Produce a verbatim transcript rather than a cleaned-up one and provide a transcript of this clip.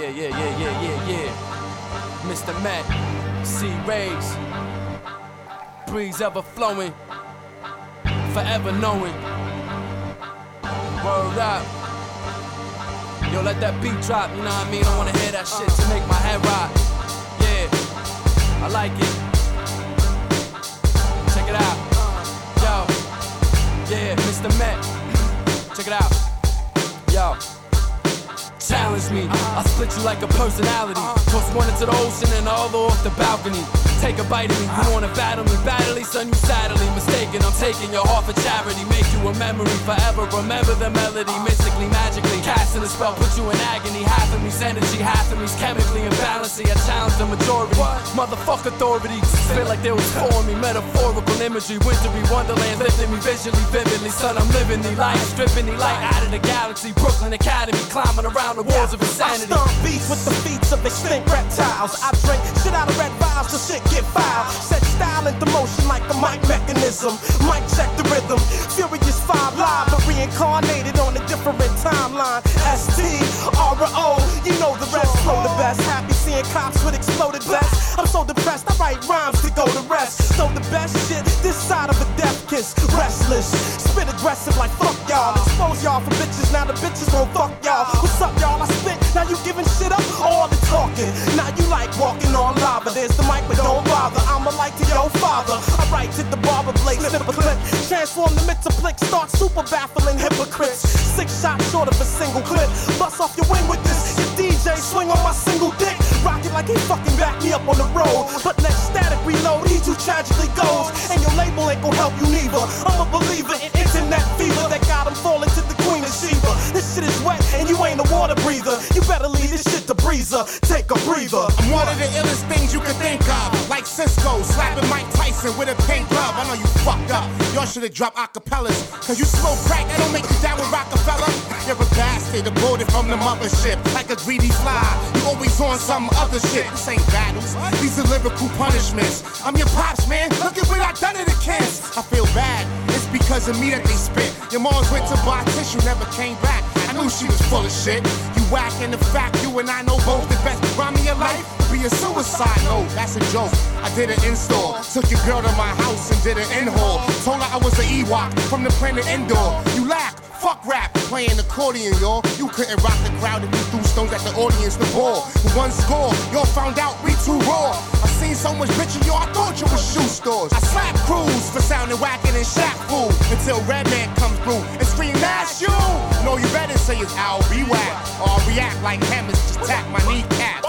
Yeah, yeah, yeah, yeah, yeah, yeah. Mister Mac, sea rays, breeze ever flowing, forever knowing. Word up. Yo, let that beat drop, you know what I mean? I wanna hear that shit to make my head rock. Yeah, I like it. Check it out. Yo, yeah, Mister Mac. Check it out. Yo. Challenge me, I split you like a personality. Toss one into the ocean and the other off the balcony. Take a bite of me, you wanna battle me badly, son, you sadly mistaken. I'm taking your heart for charity, make you a memory forever. Remember the melody, mystically, magically casting a spell, put you in agony. Half of me's energy, half of me's chemically imbalancing. I challenge the majority, motherfuck authority. Spit like they was for me, metaphorical imagery. Wintry wonderland lifting me visually, vividly. Son, I'm living the life, stripping the light out of the galaxy. Brooklyn Academy, climbing around the walls of insanity. I stomp beats with the feet of extinct reptiles. I drink shit out of red vials till shit get filed. Set style into motion like a mic mechanism. Mic check the rhythm. Furious five live, but reincarnated on a different timeline. S T R O, you know the rest. Flow the best. Happy seeing cops with exploded vests. I'm so depressed, I write rhymes to go to rest. So the best shit this side of a death kiss. Restless, spit aggressive like fuck y'all. Expose y'all for bitches, now the bitches won't fuck y'all. What's up, y'all? I spit, now you giving shit up? All the talking, now you like walking on lava. There's the mic, but don't bother. I'm a like to your father. I write to the barber blade, slip a clip. Transform the mid-to-plick, start super baffling hypocrites. Six shots short of a single clip. Bust off your wing with this. Your D J swing on my single dick. Rock it like he fucking back me up on the road. But next static reload, he too tragically goes. And your label ain't gon' help you neither. I'm a believer in internet fever that got him falling to the Queen of Sheba. This shit is wet and you ain't a water breather. You better leave this shit to Breezer. Take a breather. I'm one of the illest things you could think of. Like Cisco slapping Mike Tyson with a pink glove. I know you fucked up. Y'all should've dropped acapellas. Cause you smoke crack, that don't make you down with Rockefeller. You're a bastard, aborted from the mothership. Like a greedy fly, you always on some other shit. This ain't battles, these are lyrical punishments. I'm your pops, man, look at what I done to the kids. I feel bad, it's because of me that they spit. Your moms went to buy tissue, never came back. I knew she was full of shit. You whack and the fact you and I know both the best rhyme of your life be a suicide note. That's a joke. I did an install, took your girl to my house and did an in-haul. Told her I was an Ewok from the planet Endor. You laugh. Fuck rap, playing accordion, y'all. You couldn't rock the crowd if you threw stones at the audience. The ball, with one score, y'all found out we too raw. I seen so much bitchin', y'all, I thought you was shoe stores. I slap crews for sounding whackin' and Shaq fool until Redman comes through and scream, that's you. No, you better say it's Al B whack, or I'll react like hammers, just tap my kneecap.